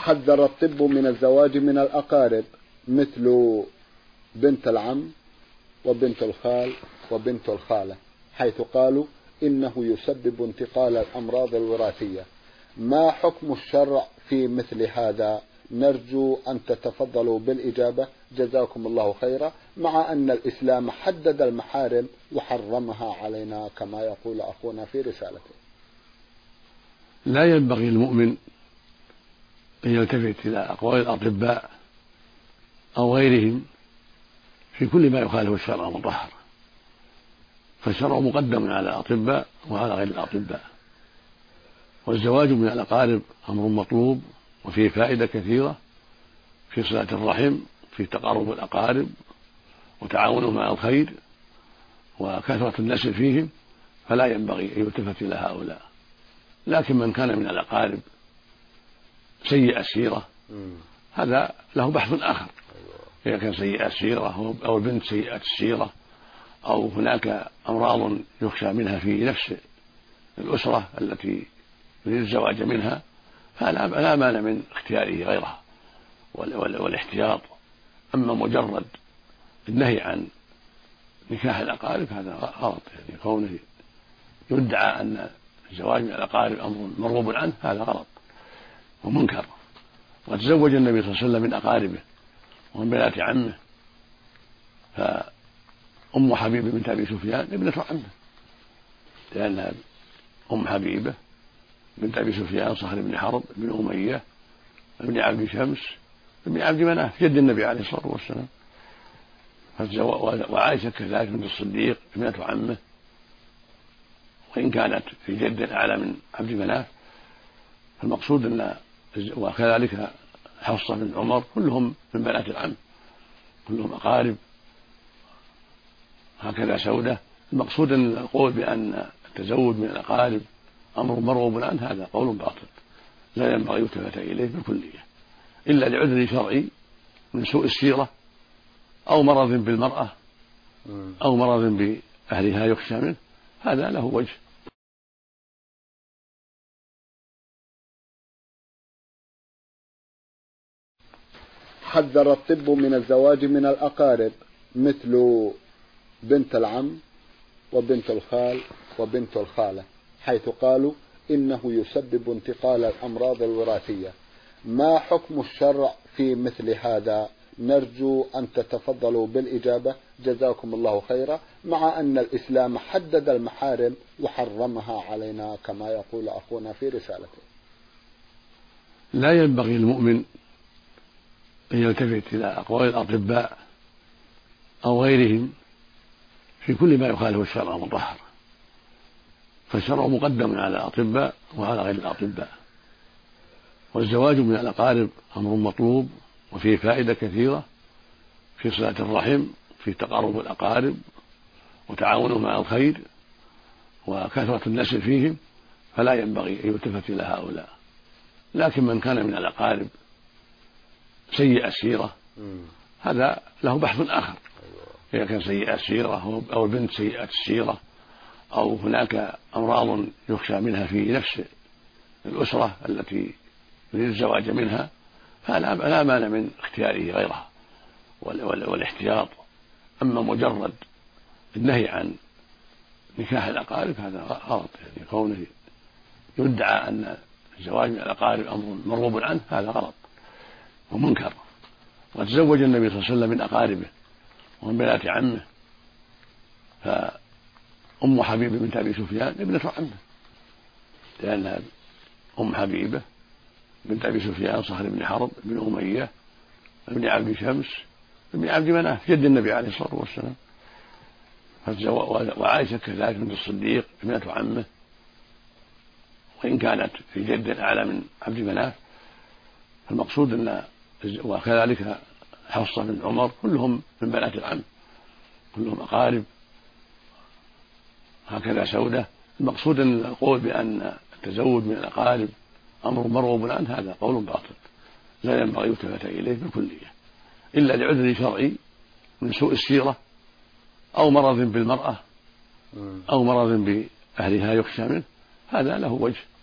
حذر الطب من الزواج من الأقارب مثل بنت العم وبنت الخال وبنت الخالة، حيث قالوا إنه يسبب انتقال الأمراض الوراثية. ما حكم الشرع في مثل هذا؟ نرجو أن تتفضلوا بالإجابة جزاكم الله خيرا، مع أن الإسلام حدد المحارم وحرمها علينا كما يقول أخونا في رسالته. لا ينبغي المؤمن أن يلتفت إلى أقوال الأطباء أو غيرهم في كل ما يخالف الشرع المطهر، فالشرع مقدم على الأطباء وعلى غير الأطباء، والزواج من الأقارب أمر مطلوب وفيه فائدة كثيرة في صلة الرحم، في تقارب الأقارب وتعاونهم على الخير وكثرة النسل فيهم، فلا ينبغي أن يلتفت إلى هؤلاء. لكن من كان من الأقارب سيء السيرة هذا له بحث آخر، إذا كان سيء السيرة أو البنت سيئة السيرة أو هناك أمراض يخشى منها في نفس الأسرة التي يريد الزواج منها، فلا مانع من اختياره غيرها والاحتياط. أما مجرد النهي عن نكاح الأقارب هذا غلط، يعني كونه يدعى أن الزواج من الأقارب أمر مرغوب عنه هذا غلط ومنكر. وتزوج النبي صلى الله عليه وسلم من أقاربه ومن بنات عمه، فأم حبيبة بنت أبي سفيان ابنة عمه، لأنها أم حبيبة بنت أبي سفيان صخر بن حرب بن أمية بن عبد شمس بن عبد مناف جد النبي عليه الصلاة والسلام. وعائشة كذلك بنت الصديق ابنة عمه، وإن كانت في جد أعلى من عبد مناف، فالمقصود أن وكذلك حفصة بن عمر كلهم من بنات العم، كلهم أقارب، هكذا سودة. المقصود أن القول بأن التزوج من الأقارب أمر مرغوب عنه هذا قول باطل، لا ينبغي يلتفت إليه بالكلية إلا لعذر شرعي من سوء السيرة أو مرض بالمرأة أو مرض بأهلها يخشى منه، هذا له وجه. حذر الطب من الزواج من الأقارب مثل بنت العم وبنت الخال وبنت الخالة، حيث قالوا إنه يسبب انتقال الأمراض الوراثية. ما حكم الشرع في مثل هذا؟ نرجو أن تتفضلوا بالإجابة جزاكم الله خيرا، مع أن الإسلام حدد المحارم وحرمها علينا كما يقول أخونا في رسالته. لا ينبغي المؤمن أن يلتفت إلى أقوال الأطباء أو غيرهم في كل ما يخالف الشرع المطهر، فالشرع مقدم على الأطباء وعلى غير الأطباء، والزواج من الأقارب أمر مطلوب وفيه فائدة كثيرة في صلة الرحم، في تقارب الأقارب وتعاونهم على الخير وكثرة النسل فيهم، فلا ينبغي أن يلتفت إلى هؤلاء. لكن من كان من الأقارب سيء السيرة هذا له بحث آخر، إذا كان سيء السيرة أو البنت سيئة السيرة أو هناك أمراض يخشى منها في نفس الأسرة التي يريد الزواج منها، فلا مانع من اختياره غيرها والاحتياط. أما مجرد النهي عن نكاح الأقارب هذا غلط، يعني كونه يدعى أن الزواج من الأقارب أمر مرغوب عنه هذا غلط ومنكر. وتزوج النبي صلى الله عليه وسلم من أقاربه ومن بنات عمه، فأم حبيبة بنت أبي سفيان ابنة عمه، لأنها أم حبيبة بنت أبي سفيان صخر بن حرب بن أمية بن عبد شمس بن عبد مناف جد النبي عليه الصلاة والسلام. وعائشة كذلك بنت الصديق ابنة عمه، وإن كانت في جد أعلى من عبد مناف، فالمقصود أن وكذلك حفصة بن عمر كلهم من بنات العم، كلهم أقارب، هكذا سودة. المقصود أن القول بأن التزوج من الأقارب أمر مرغوب عنه هذا قول باطل، لا ينبغي يلتفت إليه بالكلية إلا لعذر شرعي من سوء السيرة أو مرض بالمرأة أو مرض بأهلها يخشى منه، هذا له وجه.